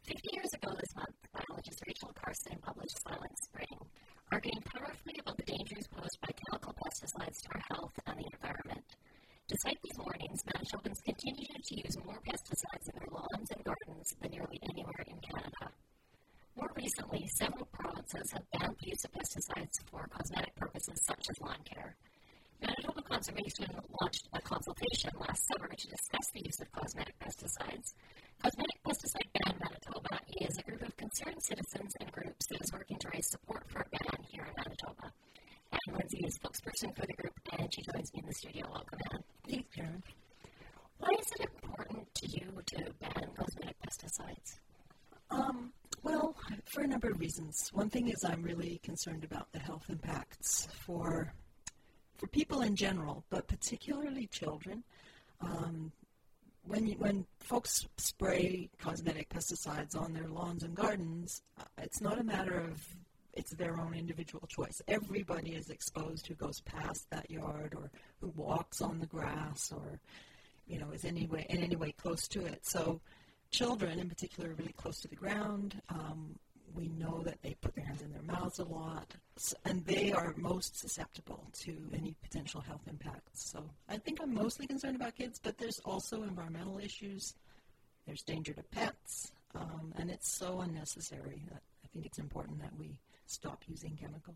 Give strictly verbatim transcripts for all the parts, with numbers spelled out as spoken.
Fifty years ago this month, biologist Rachel Carson published Silent Spring, arguing powerfully about the dangers posed by chemical pesticides to our health and the environment. Despite these warnings, Manitobans continue to use more pesticides in their lawns and gardens than nearly anywhere in Canada. More recently, several provinces have banned the use of pesticides for cosmetic purposes such as lawn care. Manitoba Conservation launched a consultation last summer to discuss the use of cosmetic pesticides. Cosmetic Pesticide Ban Manitoba is a group of concerned citizens and groups that is working to raise support for a ban here in Manitoba. Anne Lindsay is spokesperson for the group, and she joins me in the studio. Welcome, Anne. Thanks, Karen. Why is it important to you to ban cosmetic pesticides? Um, well, for a number of reasons. One thing is I'm really concerned about the health impacts for for people in general, but particularly children. Um, when you, when folks spray cosmetic pesticides on their lawns and gardens, uh, it's not a matter of it's their own individual choice. Everybody is exposed who goes past that yard or who walks on the grass or, you know, is anyway in any way close to it. So children in particular are really close to the ground. Um, we know that they put their hands in their mouths a lot, and they are most susceptible to any potential health impacts. So I think I'm mostly concerned about kids, but there's also environmental issues. There's danger to pets, um, and it's so unnecessary that I think it's important that we stop using chemicals.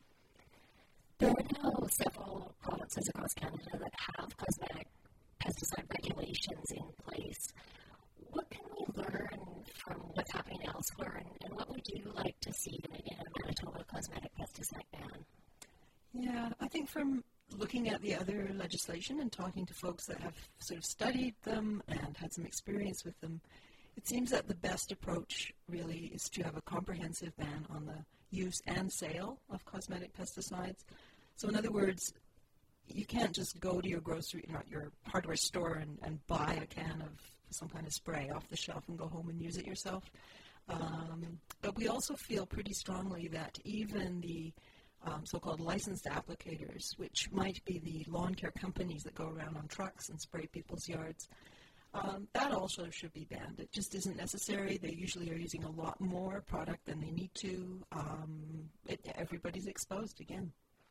There are now several provinces across Canada that have cosmetic pesticide regulations in place. What can we learn from what's happening elsewhere, and, and what would you like to see in, in a Manitoba cosmetic pesticide ban? Yeah, I think from looking at the other legislation and talking to folks that have sort of studied them and had some experience with them, it seems that the best approach really is to have a comprehensive ban on the use and sale of cosmetic pesticides. So in other words, you can't just go to your grocery, not your hardware store and, and buy a can of some kind of spray off the shelf and go home and use it yourself. Um, but we also feel pretty strongly that even the um, so-called licensed applicators, which might be the lawn care companies that go around on trucks and spray people's yards, um, that also should be banned. It just isn't necessary. They usually are using a lot more product than they need to. Um, it, everybody's exposed again.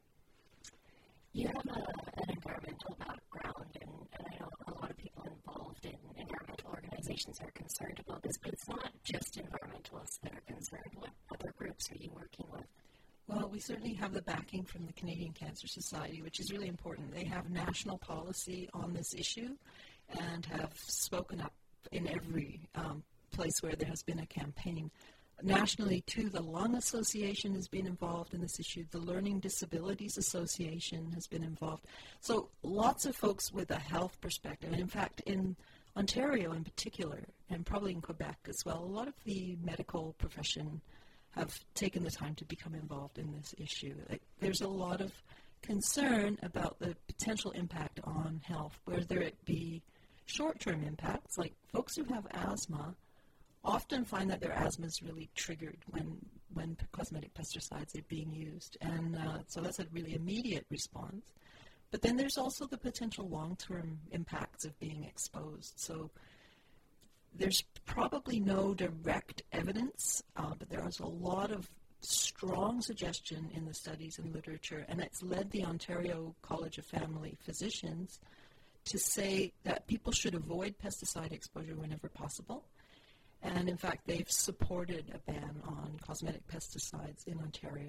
You have a, an environmental background, and, and I know a lot of people involved in environmental organizations are concerned about this, but it's not just environmentalists that are concerned. What other groups are you working with? Well, we certainly have the backing from the Canadian Cancer Society, which is really important. They have national policy on this issue and have spoken up in every um, place where there has been a campaign. Nationally, too, the Lung Association has been involved in this issue. The Learning Disabilities Association has been involved. So lots of folks with a health perspective. And in fact, in Ontario in particular, and probably in Quebec as well, a lot of the medical profession have taken the time to become involved in this issue. Like, there's a lot of concern about the potential impact on health, whether it be short-term impacts, like folks who have asthma often find that their asthma is really triggered when when cosmetic pesticides are being used. And uh, so that's a really immediate response. But then there's also the potential long-term impacts of being exposed. So there's probably no direct evidence, uh, but there is a lot of strong suggestion in the studies and literature, and it's led the Ontario College of Family Physicians to say that people should avoid pesticide exposure whenever possible. And in fact, they've supported a ban on cosmetic pesticides in Ontario.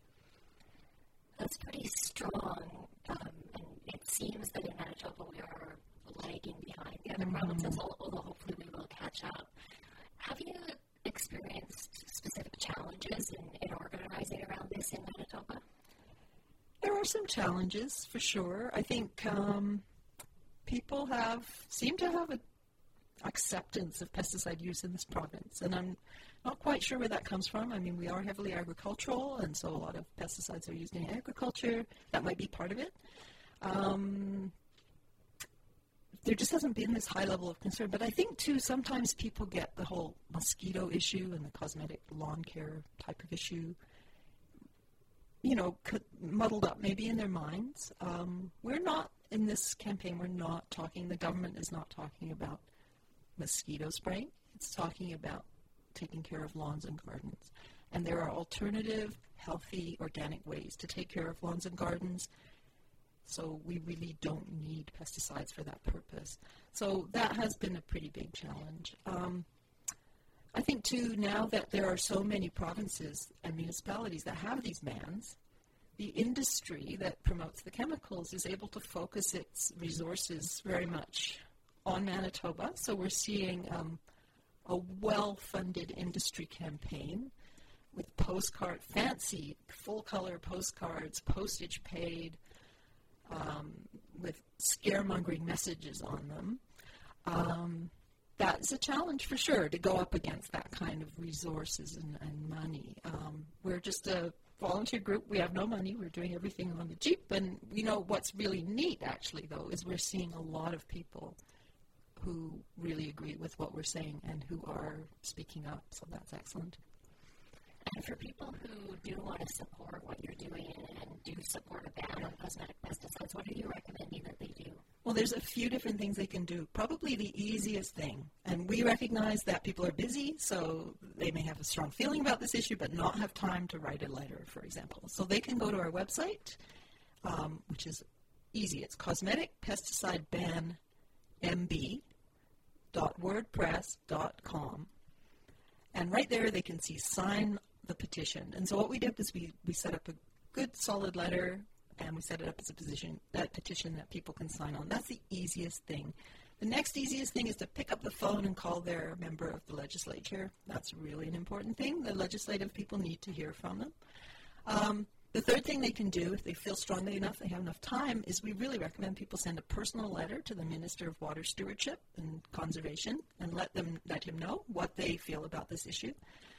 That's pretty strong, um, and it seems that in Manitoba we are lagging behind the other mm-hmm. provinces, although hopefully we will catch up. Have you experienced specific challenges in, in organizing around this in Manitoba? There are some challenges, for sure. I think um, people have seem to have a acceptance of pesticide use in this province, and I'm not quite sure where that comes from. I mean, we are heavily agricultural, and so a lot of pesticides are used in agriculture. That might be part of it. Um, there just hasn't been this high level of concern, but I think, too, sometimes people get the whole mosquito issue and the cosmetic lawn care type of issue, you know, muddled up maybe in their minds. Um, we're not, in this campaign, we're not talking, the government is not talking about mosquito spraying. It's talking about taking care of lawns and gardens. And there are alternative, healthy, organic ways to take care of lawns and gardens. So we really don't need pesticides for that purpose. So that has been a pretty big challenge. Um, I think, too, now that there are so many provinces and municipalities that have these bans, the industry that promotes the chemicals is able to focus its resources very much on Manitoba. So we're seeing um, a well-funded industry campaign with postcard, fancy full-color postcards, postage paid, um, with scaremongering messages on them. Um, that's a challenge for sure to go up against that kind of resources and, and money. Um, we're just a volunteer group. We have no money. We're doing everything on the cheap. And, you know, what's really neat, actually, though, is we're seeing a lot of people who really agree with what we're saying and who are speaking up. So that's excellent. And for people who do want to support what you're doing and do support a ban on cosmetic pesticides, what are you recommending that they do? Well, there's a few different things they can do. Probably the easiest thing, and we recognize that people are busy, so they may have a strong feeling about this issue but not have time to write a letter, for example. So they can go to our website, um, which is easy. It's cosmetic pesticide ban m b dot wordpress dot com. And right there they can see sign the petition. And so what we did was we, we set up a good solid letter, and we set it up as a position, that petition that people can sign on. That's the easiest thing. The next easiest thing is to pick up the phone and call their member of the legislature. That's really an important thing. The legislative people need to hear from them. Um, the third thing they can do, if they feel strongly enough, they have enough time, is we really recommend people send a personal letter to the Minister of Water Stewardship and Conservation and let them let him know what they feel about this issue.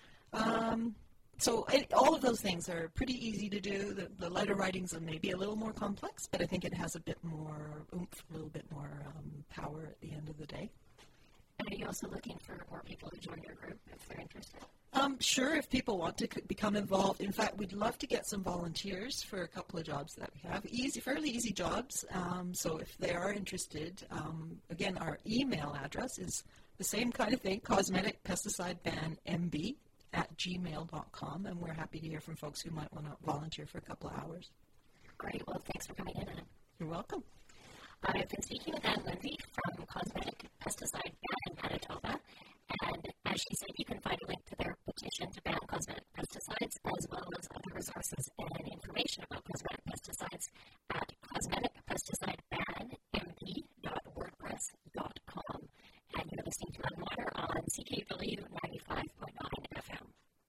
Um, So it, all of those things are pretty easy to do. The, the letter writings are maybe a little more complex, but I think it has a bit more oomph, a little bit more um, power at the end of the day. And are you also looking for more people to join your group if they're interested? Um, sure, if people want to c- become involved. In fact, we'd love to get some volunteers for a couple of jobs that we have. Easy, fairly easy jobs. Um, so if they are interested, um, again, our email address is the same kind of thing, cosmetic pesticide ban m b at gmail dot com, and we're happy to hear from folks who might want to volunteer for a couple of hours. Great. Well, thanks for coming in, Anne. You're welcome. I've been speaking with Anne Lindsay from Cosmetic Pesticide Ban in Manitoba, and as she said, you can find a link to their petition to ban